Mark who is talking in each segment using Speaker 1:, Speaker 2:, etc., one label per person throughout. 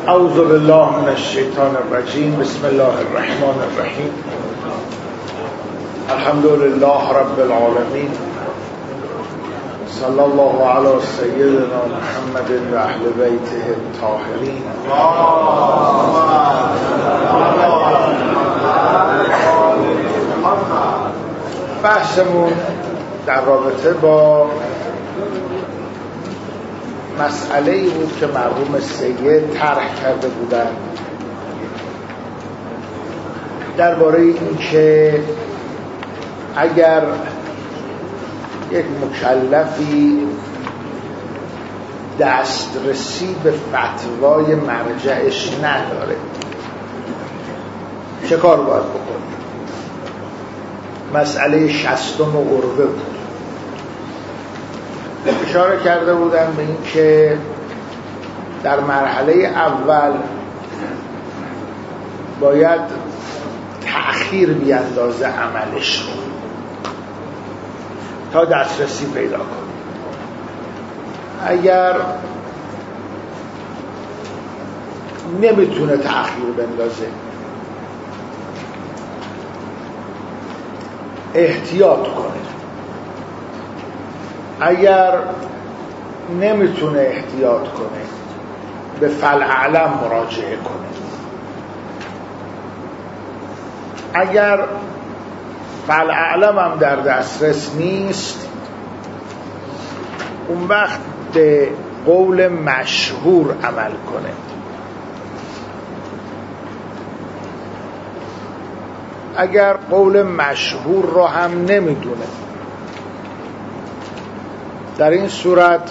Speaker 1: اعوذ بالله من الشیطان الرجیم. بسم الله الرحمن الرحیم. الحمد لله رب العالمین. صلی الله علی سیدنا محمد و اهل بیته الطاهرین. بحثمون در رابطه با مسئله‌ای بود که مرحوم سید طرح کرده بودند درباره این که اگر یک مکلفی دسترسی به فتوای مرجعش نداره چه کار باید بکنه. مسئله 60 عروه بود. اشاره کرده بودن به این که در مرحله اول باید تأخیر بیاندازه عملش رو تا دسترسی پیدا کنه. اگر نمیتونه تأخیر بندازه احتیاط کنه، اگر نمیتونه احتیاط کنه به فالاعلم مراجعه کنه، اگر فالاعلم هم در دسترس نیست اون وقت به قول مشهور عمل کنه. اگر قول مشهور رو هم نمیدونه در این صورت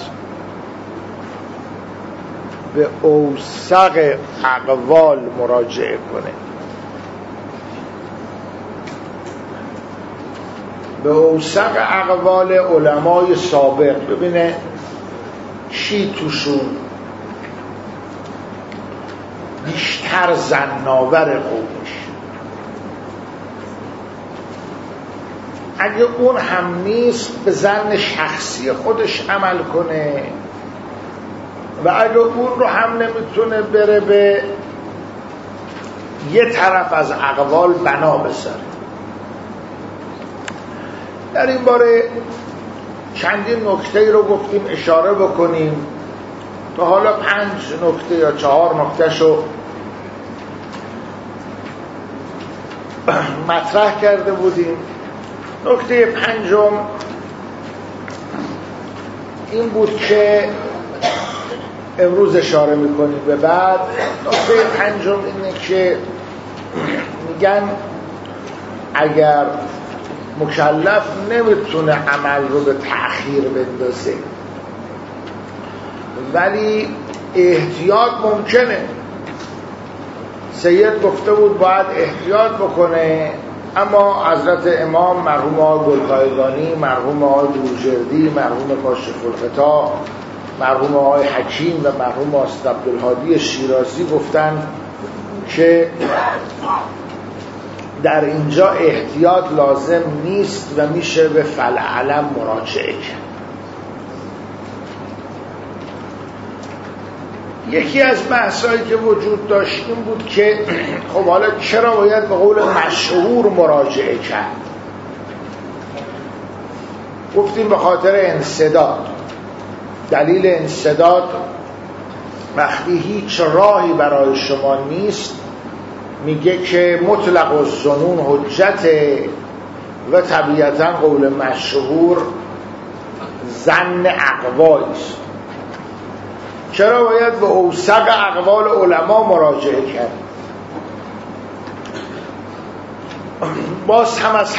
Speaker 1: به اوثق اقوال مراجعه کنه. به اوثق اقوال علمای سابق ببینه چی توشون بیشتر زناور قولش. اگه اون هم نیست به ظن شخصی خودش عمل کنه و اگه اون رو هم نمیتونه بره به یه طرف از اقوال بنا بذاره. در این باره چندین نکته رو گفتیم اشاره بکنیم. تا حالا 5 نکته یا 4 نکته شو مطرح کرده بودیم. نکته 5 این بود که امروز اشاره میکنیم به بعد. نکته 5 اینه که میگن اگر مکلف نمیتونه عمل رو به تأخیر بندازه ولی احتیاط ممکنه. سید گفته بود باید احتیاط بکنه، اما حضرت امام مرحوم آقای گلپایگانی، مرحوم آقای بروجردی، مرحوم کاشف الغطا، مرحوم آقای حکیم و مرحوم استاد عبدالهادی شیرازی گفتن که در اینجا احتیاط لازم نیست و میشه به فالاعلم مراجعه کرد. یکی از بحثایی که وجود داشت این بود که خب حالا چرا باید به قول مشهور مراجعه کرد؟ گفتیم به خاطر انسداد. دلیل انسداد وقتی هیچ راهی برای شما نیست میگه که مطلق الظنون حجته و طبیعتا قول مشهور ظن اقوال است. چرا باید به اوثق اقوال علما مراجعه کرد؟ باز هم از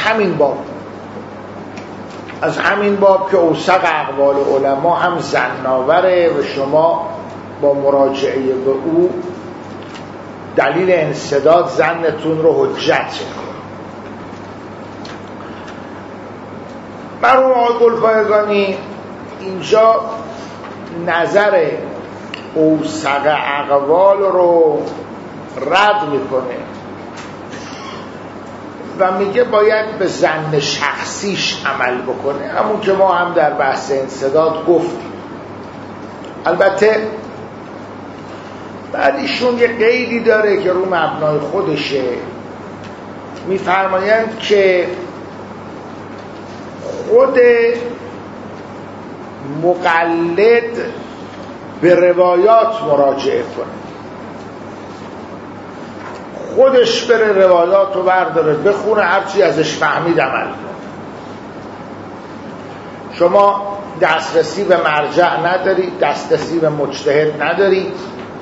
Speaker 1: همین باب که اوثق اقوال علما هم ظن‌آوره و شما با مراجعه به او دلیل انسداد ظنتون رو حجت کنید. مرحوم آقای گلپایگانی اینجا نظر اوثق اقوال رو رد میکنه و میگه باید به ظن شخصیش عمل بکنه، همون که ما هم در بحث انسداد گفتیم. البته بعد ایشون یه قیدی داره که رو مبنای خودشه، میفرمایند که خود مقلد به روایات مراجعه کنه، خودش بره روایات رو برداره بخونه، هرچی ازش فهمید عمل کنه. شما دسترسی به مرجع ندارید، دسترسی به مجتهد ندارید،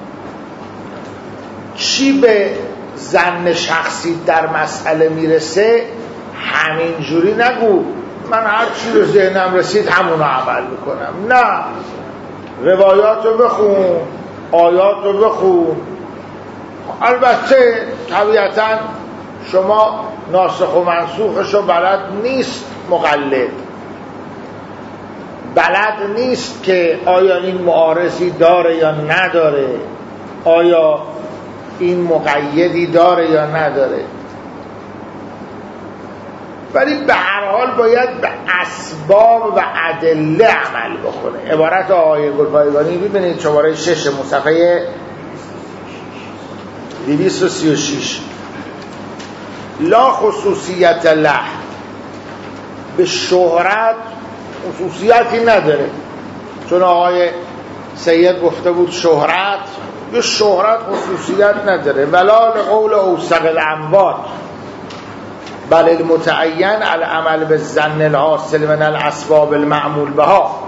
Speaker 1: چی به ظن شخصی در مسئله میرسه همینجوری نگو من هر چی رو ذهنم رسید همون رو عمل میکنم. نه، روایات رو بخون، آیات رو بخون. البته طبیعتا شما ناسخ و منسوخش رو بلد نیست، مقلد بلد نیست که آیا این معارضی داره یا نداره، آیا این مقیدی داره یا نداره، ولی به هر حال باید به اسباب و ادله عمل بکنه. عبارت آقای گلپایگانی ببینید شماره 6 صفحه 236. لا خصوصیت له، به شهرت خصوصیتی نداره، چون آقای سید گفته بود شهرت، یه شهرت خصوصیت نداره. ولا لقول اوثق الاموات بل المتعین العمل بالظن الحاصل من الاسباب المعمول بها.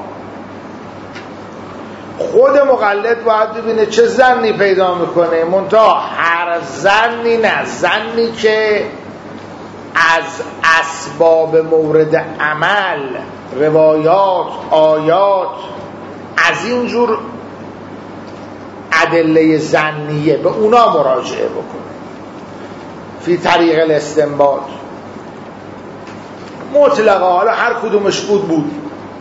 Speaker 1: خود مقلد باید ببینه چه ظنی پیدا میکنه، منتها هر ظنی نه، ظنی که از اسباب مورد عمل، روایات، آیات، از اینجور ادله ظنیه، به اونا مراجعه بکنه فی طریق الاستنباط مطلقا. حالا هر کدومش بود.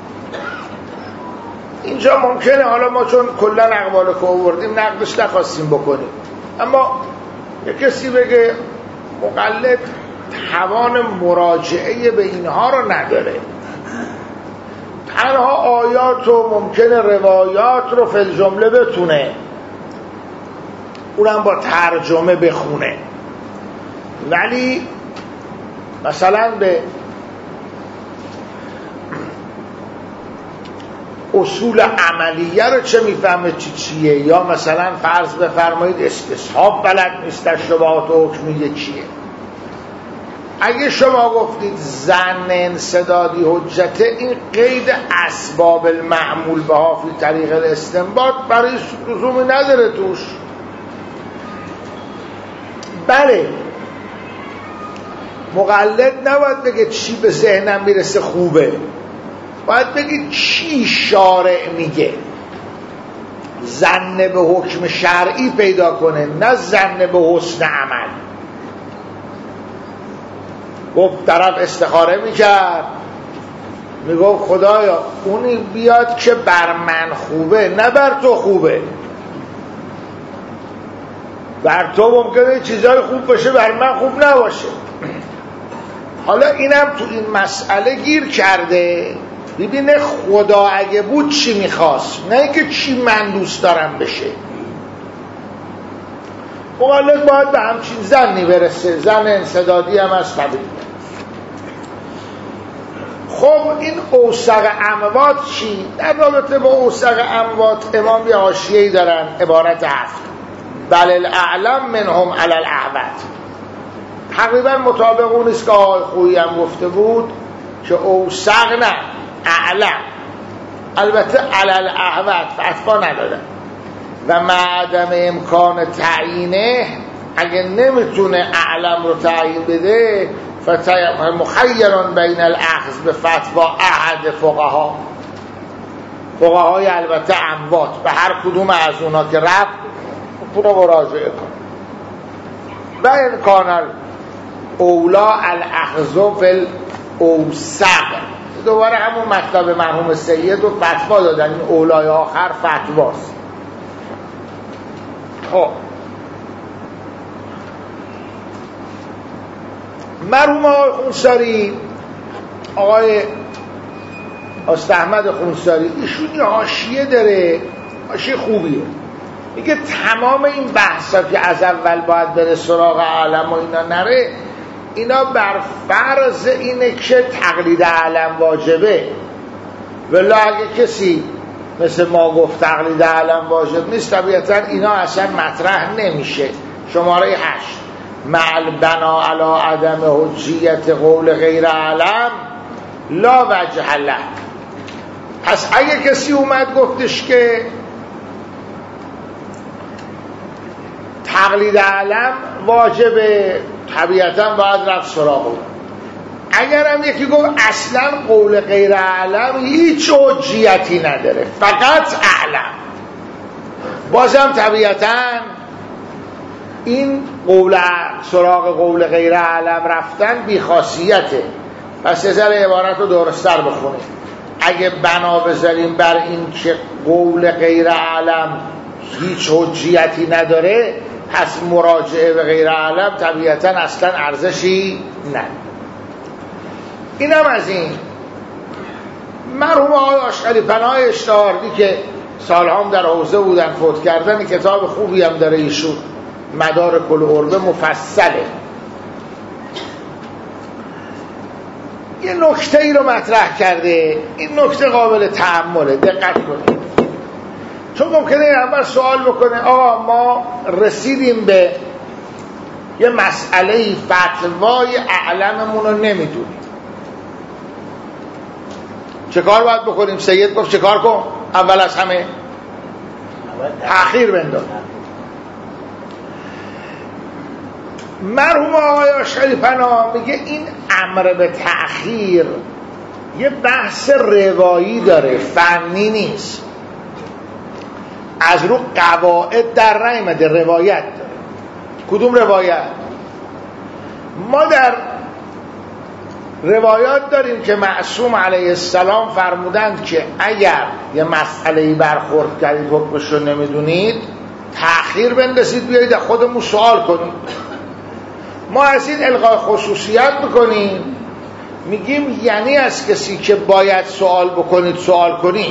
Speaker 1: اینجا ممکنه حالا ما چون کلا اقوال که آوردیم نقدش نخواستیم بکنیم، اما یک کسی بگه مقلد توان مراجعه به اینها رو نداره، تنها آیات و ممکنه روایات رو فی الجمله بتونه، اونم با ترجمه بخونه، ولی مثلا به اصول عملیه رو چه میفهمه چیه، یا مثلا فرض بفرمایید استصحاب بلد نیست، در شبهات و حکمیه چیه. اگه شما گفتید ظن انسدادی حجته، این قید اسباب المعمول بها فی طریق الاستنباط برای لزومی نداره توش. بله، مقلد نباید بگه چی به ذهنم میرسه خوبه، باید بگید چی شارع میگه، ظن به حکم شرعی پیدا کنه، نه ظن به حسن عمل. گفت طرف استخاره میکرد، میگفت خدایا اونی بیاد که بر من خوبه نه بر تو خوبه، بر تو ممکنه چیزای خوب باشه بر من خوب نباشه. حالا اینم تو این مسئله گیر کرده، ببینه خدا اگه بود چی میخواست، نه اینکه چی من دوست دارم بشه. مقلد باید به همچین ظنی برسه، ظن انسدادی هم از طبیعی. خب این اوثق اموات چی؟ در رابطه با اوثق اموات امام یه حاشیه‌ای دارن، عبارت 7 بل الاعلم منهم علی الاعود. تقریبا مطابق اون است که آقای خویی هم گفته بود که اوثق نه، اعلم، البته علی الاعود فتوا ندادن و معدم امکان تعیینه، اگه نمیتونه اعلم رو تعیین بده مخیران بین الاخذ به فتوا احد فقهای البته اموات، به هر کدوم از اونا که رفت میتونه مراجعه کنه. و امکان اولا الاخذ فی الاوثق، دوباره همون مطلب مرحوم سید و فتوا دادن، این اولای آخر فتواست. خب مرحوم آقای خونساری، آقای استاحمد خونساری، ایشون یه حاشیه داره، حاشیه خوبیه، میگه تمام این بحثا که از اول باید بره سراغ عالم و اینا نره، اینا بر فرض اینه که تقلید عالم واجبه. ولی اگه کسی مثل ما گفت تقلید عالم واجب نیست، طبیعتا اینا اصلا مطرح نمیشه. شماره 8 مع البنا علی عدم حجیت قول غیر عالم لا وجه له. پس اگه کسی اومد گفتش که تقلید عالم واجبه، طبیعتا باید رفت سراغ اون. اگر هم یکی گفت اصلا قول غیر عالم هیچ حجیتی نداره، فقط عالم، بازم طبیعتا این سراغ قول غیر عالم رفتن بیخاصیته. پس یه ذره عبارت رو درست‌تر بخونیم. اگه بنا بذاریم بر این که قول غیر عالم هیچ حجیتی نداره، پس مراجعه به غیر عالم طبیعتا اصلا ارزشی نداره. اینم از این. مرحوم آقای آشغالی پناه اشتهاردی که سالها هم در حوزه بودن، فوت کردن، کتاب خوبی هم داره ایشون، مدارک العربه، مفصله. یه نکته ای رو مطرح کرده، این نکته قابل تأمله، دقت کنید. چون ممکنه اول سوال بکنه آقا ما رسیدیم به یه مسئله فتوای اعلممون رو نمیدونیم، چه کار باید بکنیم؟ سید گفت چه کار کن؟ اول از همه تأخیر بنداز. مرحوم آقای آشغالی پناه میگه این امر به تأخیر یه بحث روایی داره، فنی نیست. از رو قواعد در نیامده، روایت داره. کدوم روایت؟ ما در روایات داریم که معصوم علیه السلام فرمودند که اگر یه مسئله‌ای برخورد کردید حکمش رو نمیدونید، تأخیر بندازید، بیایید خودمون سوال کنید. ما از این الغای خصوصیت میکنیم، میگیم یعنی از کسی که باید سوال بکنید سوال کنید.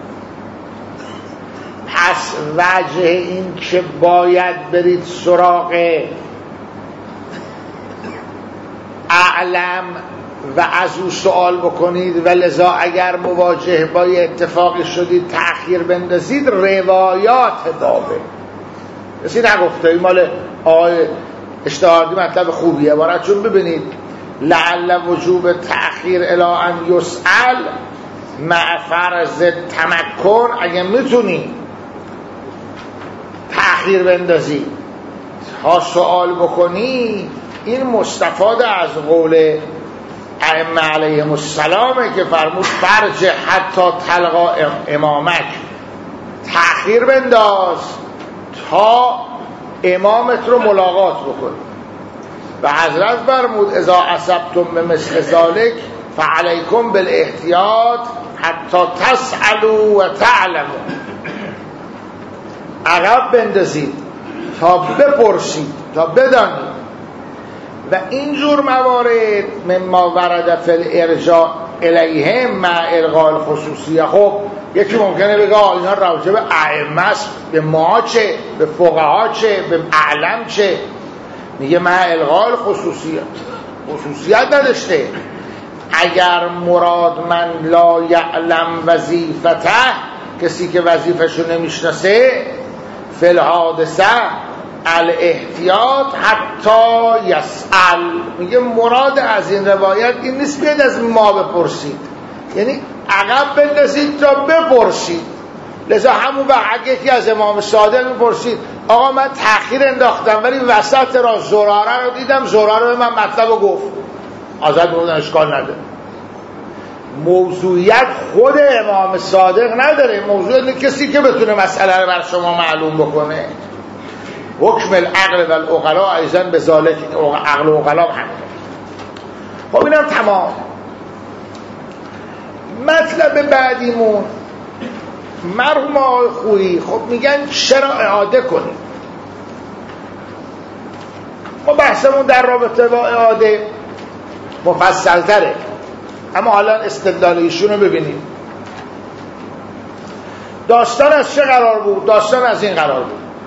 Speaker 1: پس وجه این که باید برید سراغ اعلم و از او سوال بکنید و لذا اگر مواجه با اتفاقی شدید تأخیر بندازید، روایات بابه. کسی نگفته. این مال آقای اشتهاردی مطلب خوبیه. عبارت چون ببینید لعل وجوب تأخیر الی ان یسأل مع فرض تمکن، اگه میتونی تأخیر بندازی تا سوال بکنی، این مستفاد از قول ائمه علیهم السلامه که فرمود فرج حتی تلقا امامک، تأخیر بنداز تا امامت رو ملاقات بکن. و حضرت فرمود اذا اصبتم بمثل ذلک فعلیکم بالاحتیاط حتی تسألوا و تعلموا. عقب بندازید تا بپرسید، تا بدانید. و اینجور موارد مما ورد فی الارجاع الیهم مع الغاء الخصوصیه. خب یکی ممکنه بگه اینا راجع به ائمه است، به ما چه؟ به فقها چه؟ به اعلم چه؟ میگه مع الغاء الخصوصیه، خصوصیت نداشته. اگر مراد من لا یعلم وظیفته، کسی که وظیفه‌شو نمیشناسه، فی الحادثه الاحتیاط حتی یسأل. میگه مراد از این روایت این نیست بیاید از ما بپرسید، یعنی عقب بندازید تا بپرسید. لذا همون وقت یکی از امام صادق میپرسید آقا من تأخیر انداختم ولی وسط را زراره رو دیدم، زراره به من مطلب رو گفت، آزاد بودن اشکال نداره. موضوعیت خود امام صادق نداره، موضوعیت کسی که بتونه مسئله رو بر شما معلوم بکنه. حکم العقل و العقلاء ایضا به ذالک، عقل و عقلاء هم. خب اینم تمام. مطلب بعدیمون مرحوم آقای خویی خب میگن چرا اعاده کنیم. ما بحثمون در رابطه با اعاده مفصل تره، اما حالا استدلال ایشون رو ببینیم. داستان از چه قرار بود؟ داستان از این قرار بود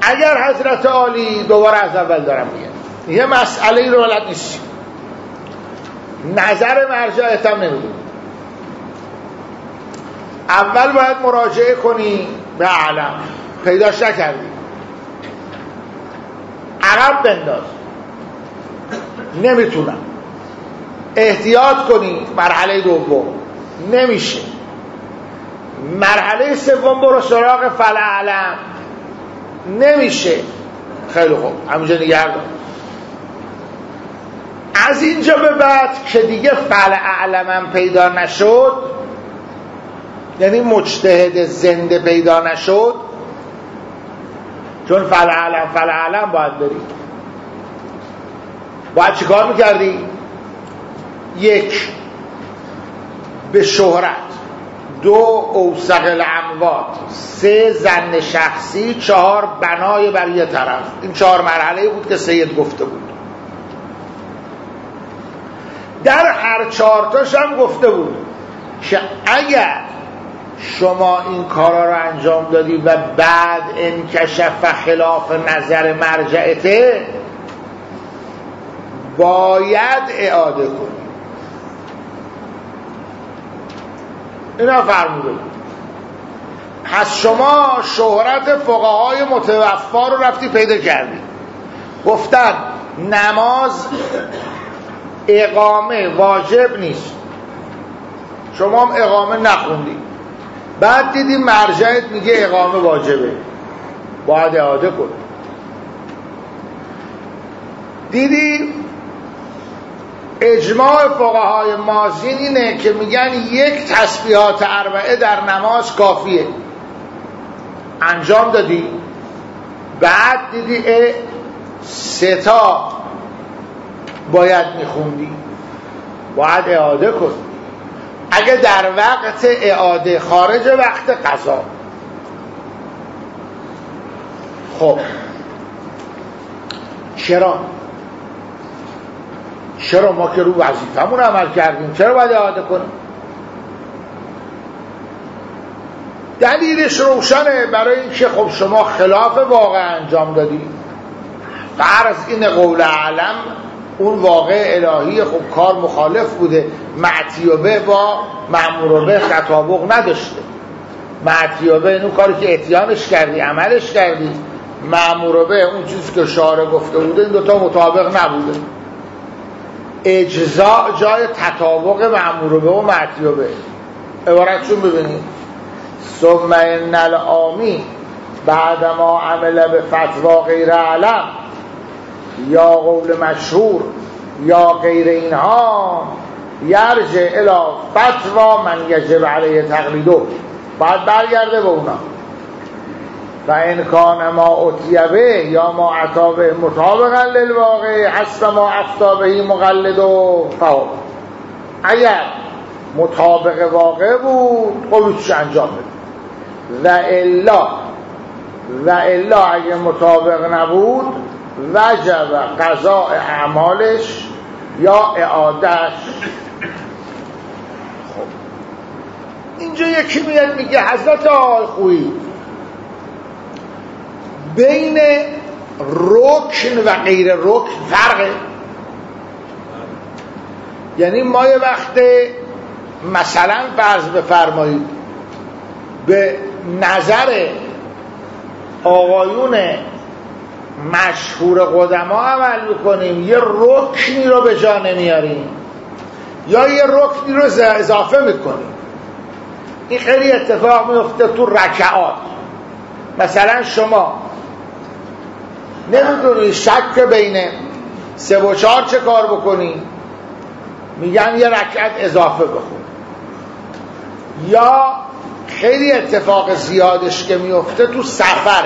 Speaker 1: اگر حضرت عالی، دوباره از اول دارم میگم، یه مسئله رو بلد نیستی، نظر مرجعت هم نمیدونی، اول باید مراجعه کنی به اعلم، پیداش نکردی، عقب بنداز، نمیتونم، احتیاط کنی، مرحله دوم نمیشه، مرحله سوم برو سراغ فلعلم، نمیشه، خیلی خوب همینجا نگردم. از اینجا به بعد که دیگه فلعلمم پیدا نشد، یعنی مجتهد زنده پیدا نشد، چون فلعلم باید بری، باید چی کار میکردی؟ 1 به شهرت، 2 اوثق الاموات، 3 ظن شخصی، 4 بنای بر یه طرف. این 4 مرحله بود که سید گفته بود. در هر 4 تاش هم گفته بود که اگر شما این کارا رو انجام دادی و بعد انکشف خلاف نظر مرجعته، باید اعاده کنی. اینا فرموده بود. پس شما شهرت فقهای متوفا رو رفتی پیدا کردی، گفتن نماز اقامه واجب نیست، شما هم اقامه نخوندی، بعد دیدی مرجعت میگه اقامه واجبه، باید اعاده کنی. دیدی اجماع فقهای ماضین اینه که میگن 1 تسبیحات 4 در نماز کافیه، انجام دادی، بعد دیدی 3 تا باید میخوندی، باید اعاده کنی. اگه در وقت اعاده، خارج وقت قضا. خب چرا ما که رو وظیفمون عمل کردیم چرا باید اعاده کنیم؟ دلیلش روشنه، برای اینکه خب شما خلاف واقع انجام دادی. فرض این قول اعلم، اون واقع الهی، خب کار مخالف بوده، معتیابه با مأموربه تطابق نداشته. معتیابه اون کاری که اتیانش کردی، عملش کردی، مأموربه اون چیزی که شارع گفته بوده، این دوتا مطابق نبوده. اجزاء جای تطابق مأموربه و معتیابه. عبارتشون ببینید: ثم ان العامی بعدما عمل به فتوا غیر علم یا قول مشهور یا غیر اینها یرجع الی فتوا من یجب علیه تقلیده، باید برگرده به اونا. و ان کان ما اتیبه یا ما عطابه مطابقا للواقع حسب ما افتا بهی مقلد و فهم، اگر مطابق واقع بود قلوتش انجام بده، و الا اگر مطابق نبود وجب قضاء اعمالش یا اعادهش. خب اینجا یکی میاد میگه حضرت آقای خویی بین رکن و غیر رکن فرقه. یعنی ما یه وقت مثلا فرض بفرمایید به نظر آقایون مشهور قدما عمل میکنیم، یه رکنی رو به جا نمیاریم یا یه رکنی رو اضافه میکنیم. این خیلی اتفاق میفته تو رکعات. مثلا شما نمیدونی شک بین 3 و 4 چه کار بکنی، میگن یه رکعت اضافه بخون. یا خیلی اتفاق زیادش که میفته تو سفره،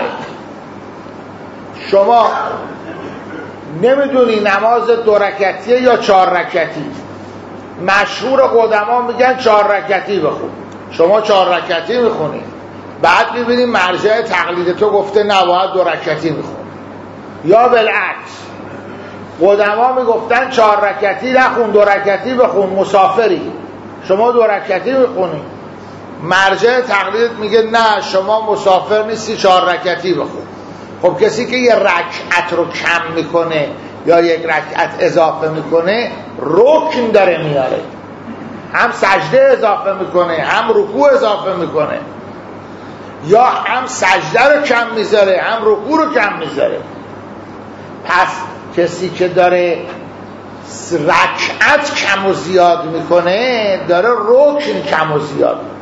Speaker 1: شما نمیدونی نماز 2 رکعتیه یا 4 رکعتی، مشهور قدما میگن 4 رکعتی بخون، شما 4 رکعتی میخونی، بعد میبینی مرجع تقلید تو گفته نه باید 2 رکعتی میخون. یا بالعکس قدما میگفتن 4 رکعتی نخون 2 رکعتی بخون، مسافری، شما 2 رکعتی میخونی، مرجع تقلید میگه نه شما مسافر نیستی 4 رکعتی بخون. خب کسی که یه رکعت رو کم میکنه یا یک رکعت اضافه میکنه رکن داره میاره، هم سجده اضافه میکنه هم رکوع اضافه میکنه، یا هم سجده رو کم میذاره هم رکوع رو کم میذاره. پس کسی که داره رکعت کم و زیاد میکنه داره رکن کم و زیاد میکنه.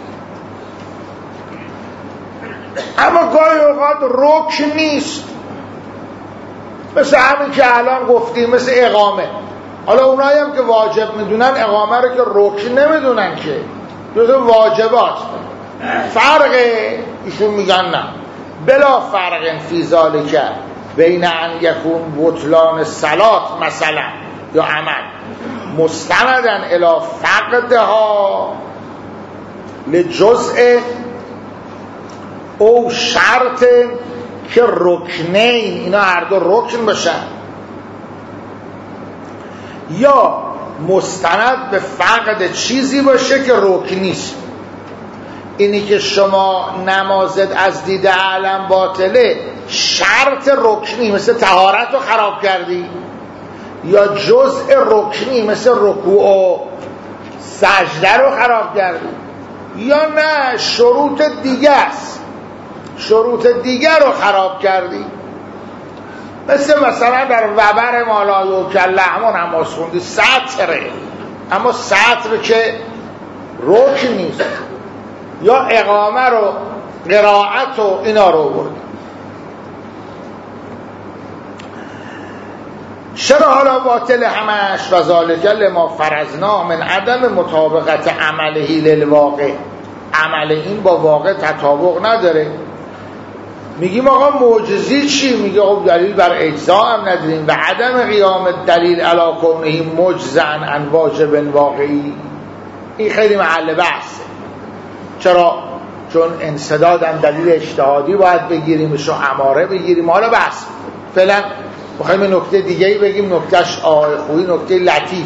Speaker 1: اما گاهی اوقات رکن نیست، مثل همین که الان گفتیم، مثل اقامه. حالا اونایی هم که واجب میدونن اقامه رو که رکن نمیدونن که جزو واجبات. فرق ایشون میگن نه، بلا فرق فی ذالک بین ان یکون بطلان صلات مثلا یا عمل مستندن الی فقدها لجزء او شرط که رکنین، اینا هر دو رکن باشن، یا مستند به فقد چیزی باشه که رکن نیست. اینی که شما نمازت از دید عالم باطله شرط رکنی مثل طهارت رو خراب کردی، یا جزء رکنی مثل رکوع و سجده رو خراب کردی، یا نه شروط دیگه است، شروط دیگر رو خراب کردی. مثلا در وبر مالایو که لحمون نماز خوندی سطره، اما سطر که رکن نیست، یا اقامه رو قرائت و اینا رو بردی. چرا حالا باطل همش؟ و ذالک لما فرضنا من عدم مطابقت عمله للواقع، عمل این با واقع تطابق نداره. میگیم آقا معجزی چی؟ میگه خب دلیل بر اجزا هم نداریم و عدم قیام دلیل علی کونه مجزا عن واجب واقعی. این خیلی محل بحثه. چرا؟ چون انسداد هم دلیل اجتهادی باید بگیریم، شو اماره بگیریم. حالا بحث فعلا میخوایم نکته دیگه‌ای بگیم، نکتهش آقای خویی نکته لطیف.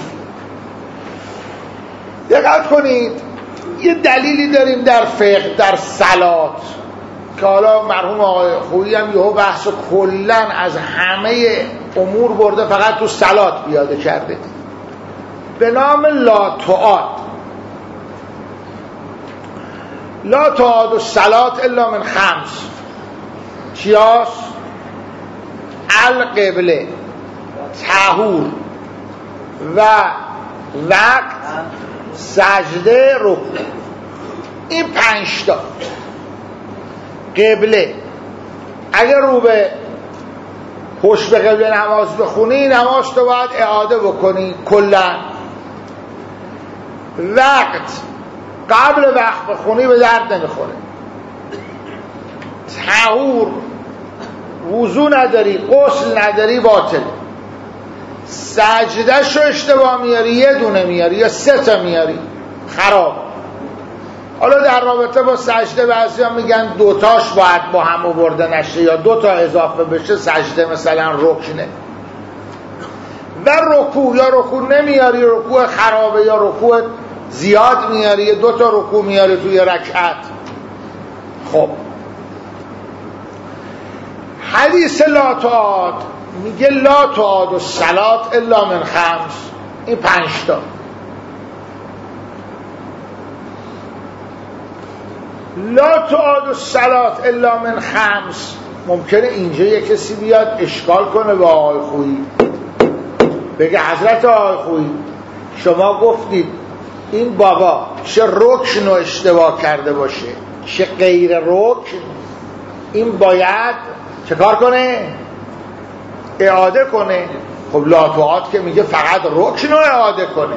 Speaker 1: دقت کنید، یه دلیلی داریم در فقه در صلات که حالا مرحوم آقای خویی هم یهو بحث کلن از همه امور برده فقط تو صلات بیاده کرده، به نام لا تعاد. لا تعاد الصلات الا من خمس. چیاس؟ القبله، طهور و وقت، سجده، رکوع. این 5 تا. قبله، اگر رو به پشت به قبله نماز بخونی نماز تو باید اعاده بکنی کلا. وقت، قبل وقت بخونی به درد نمیخوره. طهور، وضو نداری، غسل نداری، باطل. سجده شو اشتباه میاری، یه دونه میاری یا 3 تا میاری، خراب. حالا در رابطه با سجده بعضی ها میگن 2 تاش باید با هم آورده نشه یا 2 تا اضافه بشه، سجده مثلا رکنه. و رکوع، یا رکوع نمیاری، رکوع خرابه، یا رکوع زیاد میاری، یا 2 تا رکوع میاری توی رکعت. خب حدیث لا تعاد میگه لا تعاد الصلات الا من خمس. این 5 تا. لا تعاد الصلات الا من خمس. ممکنه اینجا یک کسی بیاد اشکال کنه با آقای خویی، بگه حضرت آقای خویی شما گفتید این بابا چه رکن رو اشتباه کرده باشه چه غیر رکن، این باید چه کار کنه؟ اعاده کنه. خب لا تعاد که میگه فقط رکن رو اعاده کنه.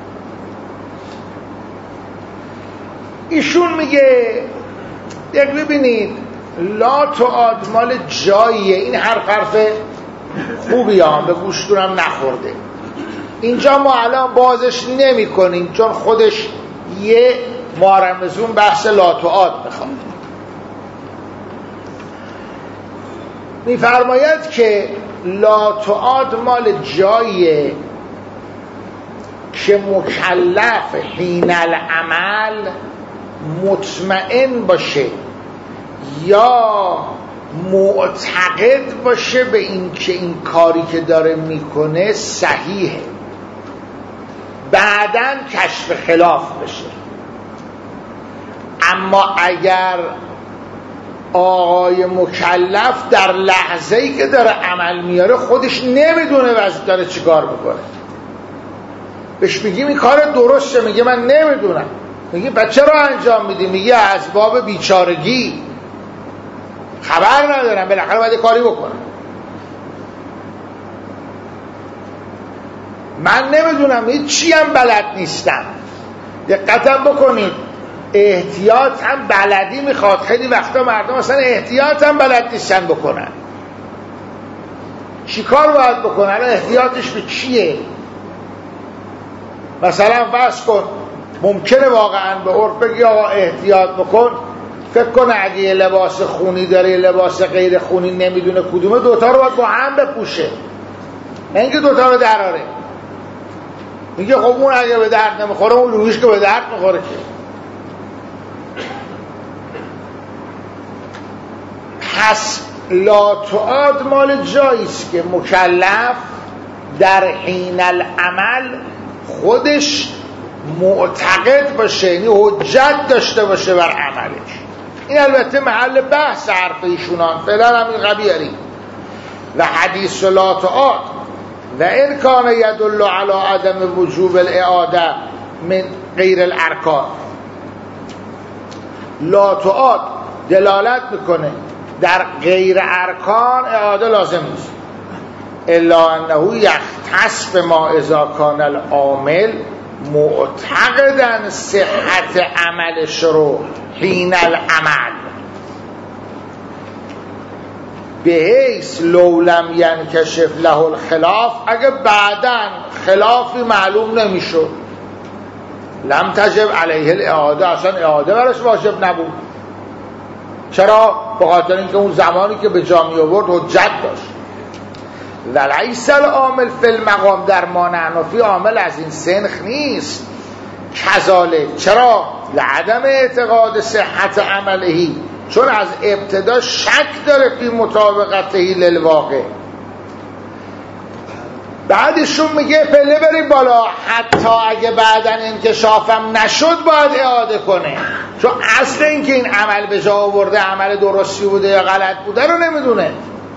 Speaker 1: ایشون میگه یک ببینید لا تعاد مال جاییه. این حرف خوبی هم به گوشتونم نخورده. اینجا ما الان بازش نمی کنیم چون خودش یه مارمزون بحث لا تعاد میخواد. میفرماید که لا تعاد مال جاییه که مکلف حین العمل مطمئن باشه یا معتقد باشه به این که این کاری که داره میکنه صحیحه، بعداً کشف خلاف بشه. اما اگر آقای مکلف در لحظه‌ای که داره عمل میاره خودش نمیدونه واسه داره چیکار میکنه، بهش میگیم این کار درسته، میگه من نمیدونم، میگه بچه را انجام میدی، میگه از باب بیچارگی خبر ندارم، بالاخره باید کاری بکنم، من نمیدونم، هیچی هم بلد نیستم. دقتم بکنید، احتیاط هم بلدی میخواد. خیلی وقتا مردم اصلا احتیاط هم بلد نیستن بکنن. چی کار باید بکنن؟ احتیاطش به چیه؟ مثلا فرض کن ممکنه واقعا به عرف بگی آقا احتیاط بکن، فکر کن اگه یه لباس خونی داره یه لباس غیر خونی نمیدونه کدومه، دوتا رو باید با هم بپوشه، نه اینکه دوتا رو دراره. میگه خب اون اگه به درد نمیخوره اون رویش که به درد میخوره که. پس لا تعاد مال جاییست که مکلف در حین العمل خودش معتقد باشه، یعنی حجت داشته باشه بر عملش. این البته محل بحث حرف ایشونان، فعلا همین قبیاری و حدیث لا تعاد و این کان یدل علی عدم وجوب الاعاده من غیر الارکان. لا تعاد دلالت میکنه در غیر ارکان اعاده لازم نیست، الا انه یختص بما اذا کان العامل معتقدن صحت عملش رو حین العمل، بحیث لو لم ینکشف له الخلاف، اگه بعداً خلافی معلوم نمیشد لم تجب علیه الاعاده، اصلا اعاده برش واجب نبود. چرا؟ بخاطر اینکه اون زمانی که به جا می آورد حجت داشت. ولیس العامل فی المقام، در ما نحنفی عامل از این سنخ نیست. کذالک، چرا؟ لعدم اعتقاد صحت عملهی، چون از ابتدا شک داره فی مطابقتهی للواقع. بعدشون میگه پله بریم بالا، حتی اگه بعدن انکشافم نشد باید اعاده کنه، چون اصل این که این عمل به جا آورده عمل درستی بوده یا غلط بوده رو نمیدونه.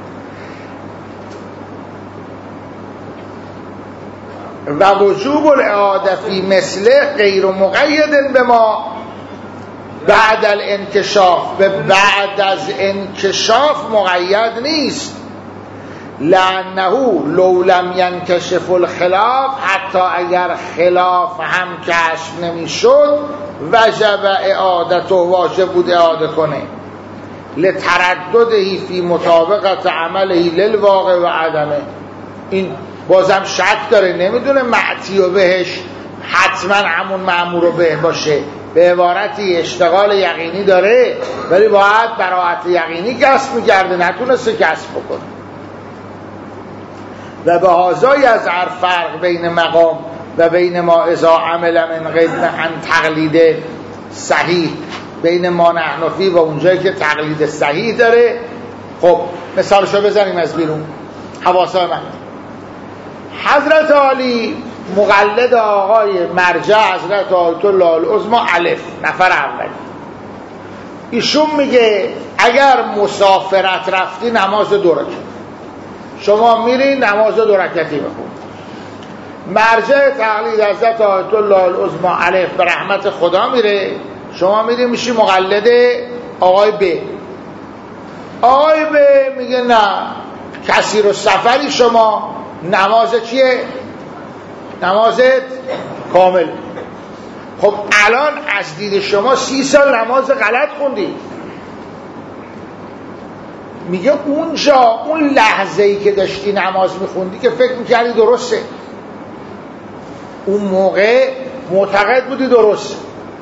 Speaker 1: و وجوب الاعاده فی مثله غیر مقید به ما بعد الانکشاف، به بعد از انکشاف مقید نیست. لانه لو لم ینکشف الخلاف، حتی اگر خلاف هم کشف نمیشد وجب اعادته، واجب بود اعاده کنه، لترددهی فی مطابقت عملهی للواقع و عدمه. این بازم شک داره، نمیدونه معتی و بهش حتما همون مأمور و به باشه، به عبارتی اشتغال یقینی داره ولی باید براعت یقینی کسب میکرده، نتونسته کسب بکنه. و به هازای از هر فرق بین مقام و بین ما اذا عمل من غیر عن تقلید صحیح، بین ما نحنفی و اونجایی که تقلید صحیح داره. خب مثالشو بزنیم از بیرون، حواسای من. حضرت علی مقلد آقای مرجع حضرت آیت الله العظمی الف، نفر اول، ایشون میگه اگر مسافرت رفتی نماز 2 رکعت، شما میری نماز 2 رکعتی بخون. مرجع تقلید حضرت آیت الله العظمی الف به رحمت خدا میره، شما میری میشی مقلد آقای ب. آقای ب میگه نه، کثیر السفری شما، نماز چیه؟ نمازت کامل. خب الان از دید شما 30 سال نماز غلط خوندی. میگه اونجا اون لحظه‌ای که داشتی نماز میخوندی که فکر میکردی درسته، اون موقع معتقد بودی درسته،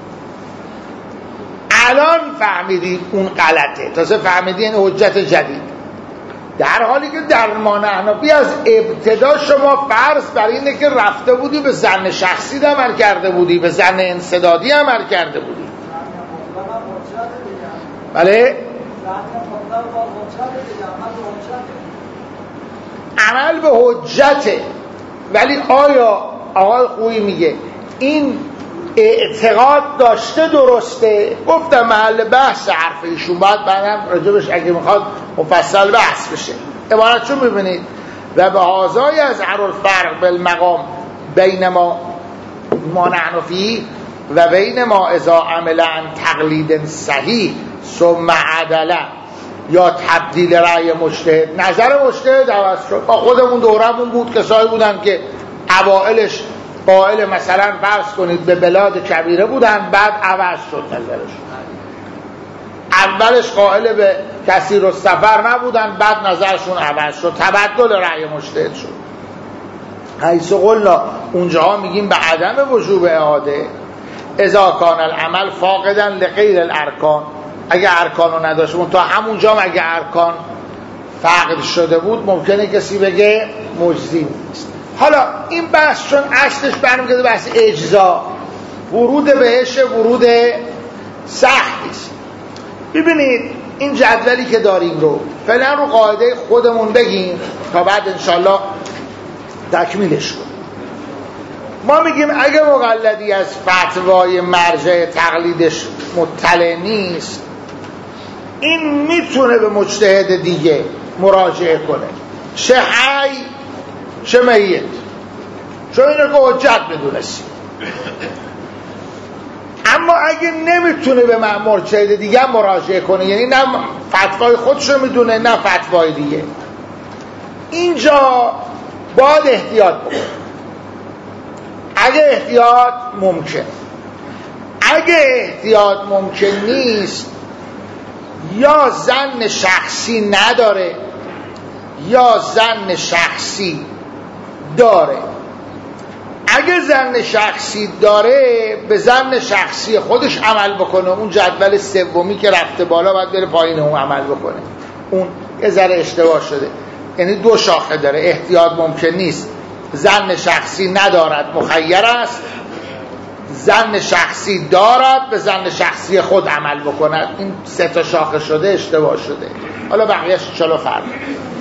Speaker 1: الان فهمیدی اون غلطه، تازه فهمیدی این حجت جدید. در حالی که در ما نحنفی از ابتدا شما فرض بر اینه که رفته بودی به ظن شخصی عمل کرده بودی، به ظن انسدادی عمل کرده بودی. بله؟ عمل به حجته. ولی آیا آقای خویی میگه این اعتقاد داشته درسته؟ گفتم محل بحث حرف ایشون، باید بعدم راجبش اگه میخواد مفصل بحث بشه. عبارت چون میبینید و به هازای از الفرق بالمقام بین ما نحن فیه و بین ما اذا عمل عن تقلید صحیح ثم عدله یا تبدیل رأی مجتهد. نظر مجتهد عوض شد. با خودمون دورمون بود کسایی بودن که اوائلش قائل مثلا فرض کنید به بلاد کبیره بودن، بعد عوض شد نظرشون. اولش قائل به کثیر السفر نبودن، بعد نظرشون عوض شد، تبدل رأی مجتهد شد. حیث قلنا اونجاها میگیم به عدم وجوب اعاده اذا کان العمل فاقدا لغیر الارکان. اگه ارکانو نداشت تا همونجا اگه ارکان فقد شده بود ممکنه کسی بگه مجزی نیست. حالا این بحث چون اصلش برمیگرده بحث اجزا، ورود بهش ورود سختی است. ببینید این جدولی که داریم رو فعلا رو قاعده خودمون بگیم تا بعد انشالله تکمیلش کنیم. ما میگیم اگه مقلدی از فتوای مرجع تقلیدش مطلع نیست، این میتونه به مجتهد دیگه مراجعه کنه، چه حی چه میت، چون اینو که حجت بدونستی. اما اگه نمیتونه به مجتهد دیگه مراجعه کنه، یعنی نه فتوای خودشو میدونه نه فتوای دیگه، اینجا باید احتیاط بکنه. اگه احتیاط ممکن، اگه احتیاط ممکن نیست، یا ظن شخصی نداره یا ظن شخصی داره. اگه ظن شخصی داره به ظن شخصی خودش عمل بکنه. اون جدول سومی که رفته بالا باید بره پایین اون عمل بکنه. اون یه ذره اشتباه شده، یعنی دو شاخه داره. احتیاط ممکن نیست، ظن شخصی ندارد مخیر است، ظن شخصی دارد به ظن شخصی خود عمل بکند. این سه تا شاخه شده اشتباه شده. حالا بقیه‌اش ان شاءالله فرق